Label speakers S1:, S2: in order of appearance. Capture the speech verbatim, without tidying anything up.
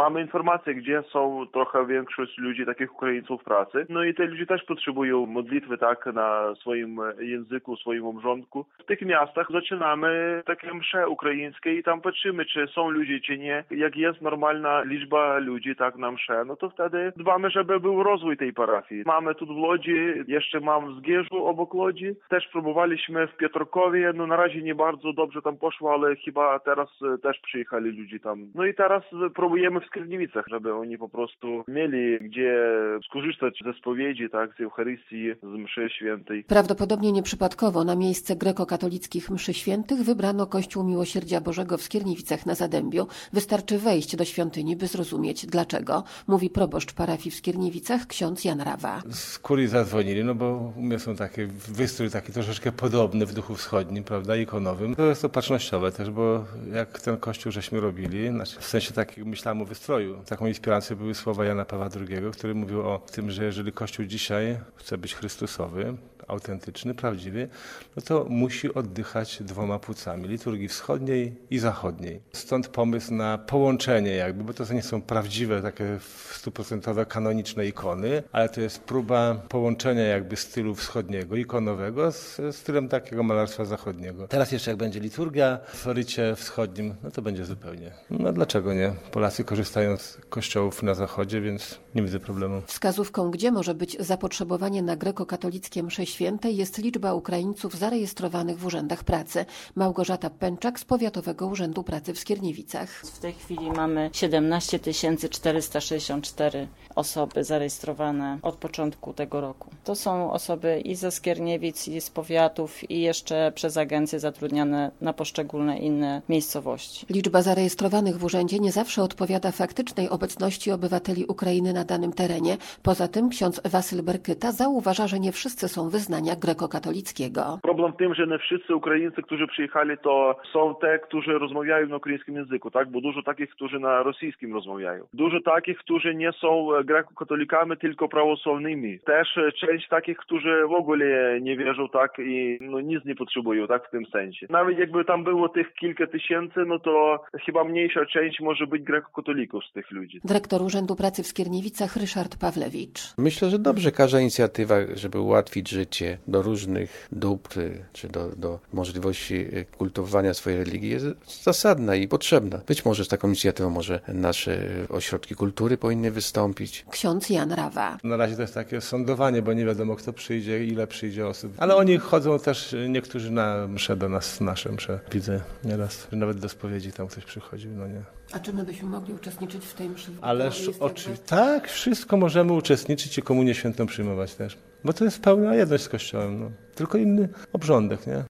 S1: Mamy informacje, gdzie są trochę większość ludzi, takich Ukraińców w pracy. No i te ludzie też potrzebują modlitwy, tak, na swoim języku, swoim obrządku. W tych miastach zaczynamy takie msze ukraińskie i tam patrzymy, czy są ludzie, czy nie. Jak jest normalna liczba ludzi, tak, na msze, no to wtedy dbamy, żeby był rozwój tej parafii. Mamy tu w Łodzi, jeszcze mam w Zgierzu obok Łodzi. Też próbowaliśmy w Piotrkowie, no na razie nie bardzo dobrze tam poszło, ale chyba teraz też przyjechali ludzie tam. No i teraz próbujemy w Skierniewicach, żeby oni po prostu mieli gdzie skorzystać ze spowiedzi, tak, z Eucharystii, z mszy świętej.
S2: Prawdopodobnie nieprzypadkowo na miejsce grekokatolickich mszy świętych wybrano Kościół Miłosierdzia Bożego w Skierniewicach na Zadębiu. Wystarczy wejść do świątyni, by zrozumieć dlaczego, mówi proboszcz parafii w Skierniewicach, ksiądz Jan Rawa.
S3: Z kurii zadzwonili, no bo u mnie są takie, wystrój taki troszeczkę podobny w duchu wschodnim, prawda, ikonowym. To jest to patrznościowe też, bo jak ten kościół żeśmy robili, znaczy w sensie takiego myślałem o wystroju. Taką inspiracją były słowa Jana Pawła drugiego, który mówił o tym, że jeżeli kościół dzisiaj chce być chrystusowy, autentyczny, prawdziwy, no to musi oddychać dwoma płucami, liturgii wschodniej i zachodniej. Stąd pomysł na połączenie jakby, bo to nie są prawdziwe, takie stuprocentowe, kanoniczne ikony, ale to jest próba połączenia jakby stylu wschodniego, ikonowego z stylem takiego malarstwa zachodniego. Teraz jeszcze jak będzie liturgia w rycie wschodnim, no to będzie zupełnie. No dlaczego nie? Polacy korzystają z kościołów na zachodzie, więc nie widzę problemu.
S2: Wskazówką, gdzie może być zapotrzebowanie na grekokatolickie msze świętej, jest liczba Ukraińców zarejestrowanych w urzędach pracy. Małgorzata Pęczak z Powiatowego Urzędu Pracy w Skierniewicach.
S4: W tej chwili mamy siedemnaście tysięcy czterysta sześćdziesiąt cztery osoby zarejestrowane od początku tego roku. To są osoby i ze Skierniewic, i z powiatów, i jeszcze przez agencje zatrudniane na poszczególne inne miejscowości.
S2: Liczba zarejestrowanych w urzędzie nie zawsze odpowiada faktycznej obecności obywateli Ukrainy na danym terenie. Poza tym ksiądz Wasyl Berkyta zauważa, że nie wszyscy są wyznania grekokatolickiego.
S1: Problem w tym, że nie wszyscy Ukraińcy, którzy przyjechali, to są te, którzy rozmawiają na ukraińskim języku, tak? Bo dużo takich, którzy na rosyjskim rozmawiają. Dużo takich, którzy nie są grekokatolikami, tylko prawosławnymi. Też część takich, którzy w ogóle nie wierzą, tak? I no, nic nie potrzebują, tak? W tym sensie. Nawet jakby tam było tych kilka tysięcy, no to chyba mniejsza część może być grekokatolików z tych ludzi.
S2: Dyrektor Urzędu Pracy w Skierniewicach Ryszard Pawlewicz.
S5: Myślę, że dobrze każda inicjatywa, żeby ułatwić życie do różnych dóbr, czy do, do możliwości kultywowania swojej religii jest zasadna i potrzebna. Być może z taką inicjatywą może nasze ośrodki kultury powinny wystąpić.
S2: Ksiądz Jan Rawa.
S3: Na razie to jest takie sądowanie, bo nie wiadomo kto przyjdzie, ile przyjdzie osób. Ale oni chodzą też niektórzy na msze do nas, nasze msze. Widzę nieraz, że nawet do spowiedzi tam ktoś przychodził, no nie.
S2: A czy my byśmy mogli uczestniczyć w tej mszy?
S3: Ależ oczywiście, tak, wszystko możemy uczestniczyć i komunię świętą przyjmować też. Bo to jest pełna jedność z Kościołem, no. Tylko inny obrządek, nie?